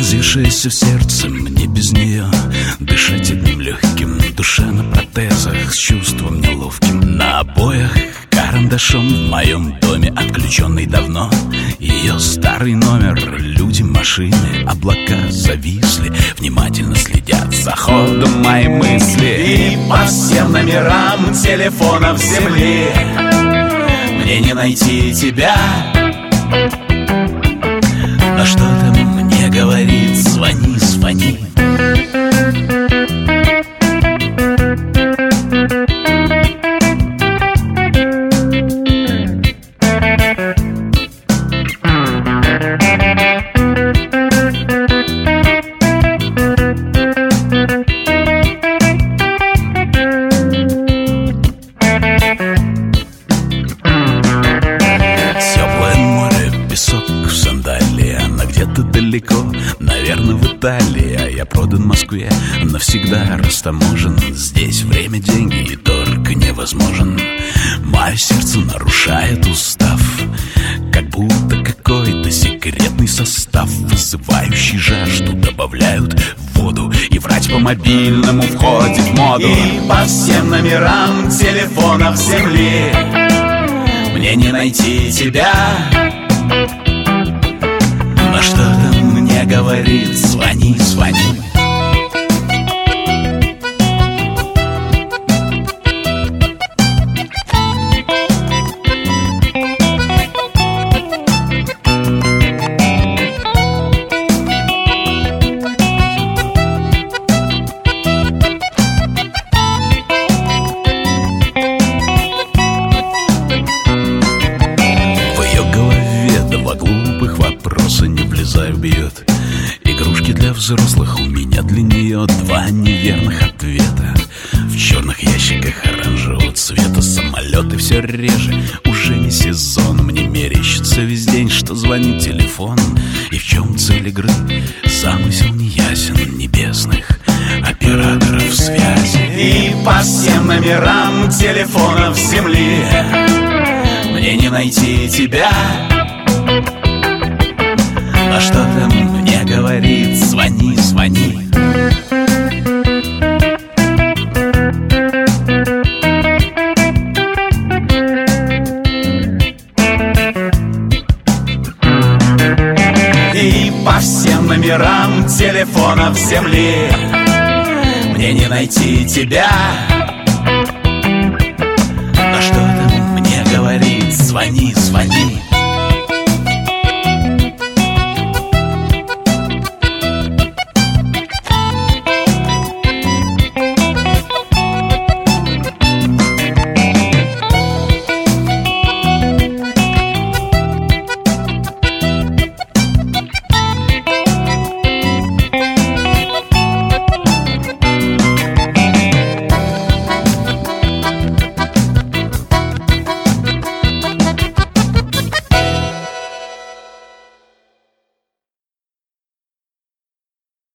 Разъевшееся в сердце, мне без нее дышать одним легким. Душа на протезах с чувством неловким. На обоях карандашом в моем доме, отключенный давно ее старый номер. Люди, машины, облака зависли, внимательно следят за ходом мои мысли. И по всем номерам телефонов земли мне не найти тебя. Но что-то мне говорит: звони, звони. Далеко, наверное, в Италии, а я продан в Москве, навсегда растаможен. Здесь время, деньги и торг невозможен. Мое сердце нарушает устав, как будто какой-то секретный состав, вызывающий жажду, добавляют в воду. И врать по мобильному входит в моду. И по всем номерам телефонов земли мне не найти тебя. Но что-то мне говорит: звони, звони. В ее голове два глупых вопроса не влезая бьет. Игрушки для взрослых, у меня для нее два неверных ответа. В черных ящиках оранжевого цвета самолеты все реже. Уже не сезон, мне мерещится весь день, что звонит телефон. И в чем цель игры? Замысел неясен небесных операторов связи. И по всем номерам телефонов земли мне не найти тебя. Но что-то мне говорит: звони, звони. И по всем номерам телефонов земли мне не найти тебя. Но что-то мне говорит: звони, звони.